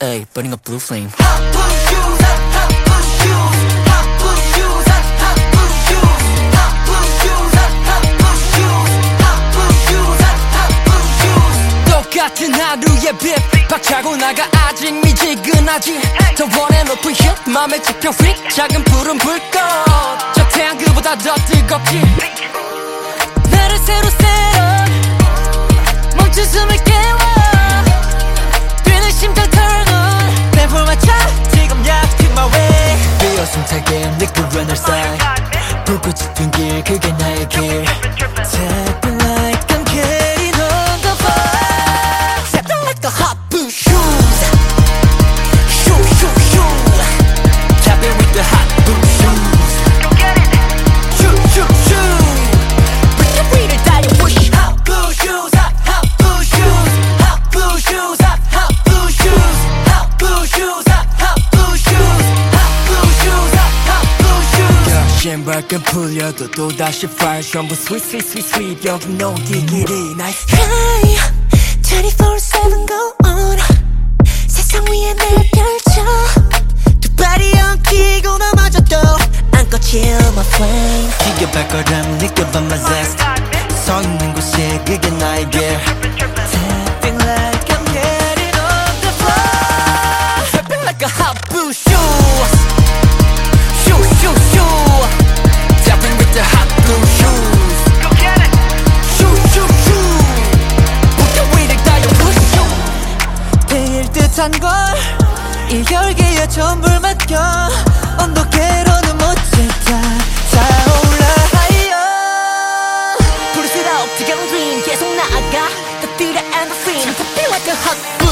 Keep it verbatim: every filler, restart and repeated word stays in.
Ay, burning a blue flame. Hot blue shoes, hot, hot blue shoes, hot blue shoes, hot, hot blue shoes, hot blue shoes, hot, hot blue shoes, hot blue shoes, hot, hot blue shoes. 똑같은 하루의 빛 박차고 나가 아직 미지근하지 더 원해 높은 힐 맘에 찍혀 freak 작은 푸른 불꽃 저 태양 그보다 더 뜨겁지 나를 새로 새로 멈춘 숨을 깨워 뛰는 심장 turn on 내 맞춰 지금 yeah to my way 비어숨차게 liquid runner side 불꽃이 핀 길 그게 나의 길 Tapping like I'm getting on the fire Stepping like a hot blue shoes Shoo shoo shoo Tapping with the hot blue shoes Shoo shoo shoo Bring your feet and die push Hot blue shoes, hot, hot blue shoes, hot blue shoes, hot, hot blue shoes, hot blue shoes, hot, hot blue shoes, hot blue shoes, hot, hot blue shoes. 신발끈 풀려도 또다시 fire 전부 sweet sweet sweet sweet 여기 녹이길이 nice Hey, twenty-four seven go on 세상 위에 날 펼쳐 두 발이 엉키고 넘어져도 안고 chill my flame 기계 발걸음 느껴봐 my zest 서 있는 곳이 그게 나의 길 Tapping like I'm getting on the floor Tapping like a hot blue shoes Shoo shoo shoo Tapping with the hot blue shoes Shoo shoo shoo Put your weight and die push 데일 듯한 걸 이 열기에 전부를 맡겨 언덕계로는 못했다 타올라 higher 부르스럽 지겨운 dream 계속 나아가 The theater and the frame Tapping like a hot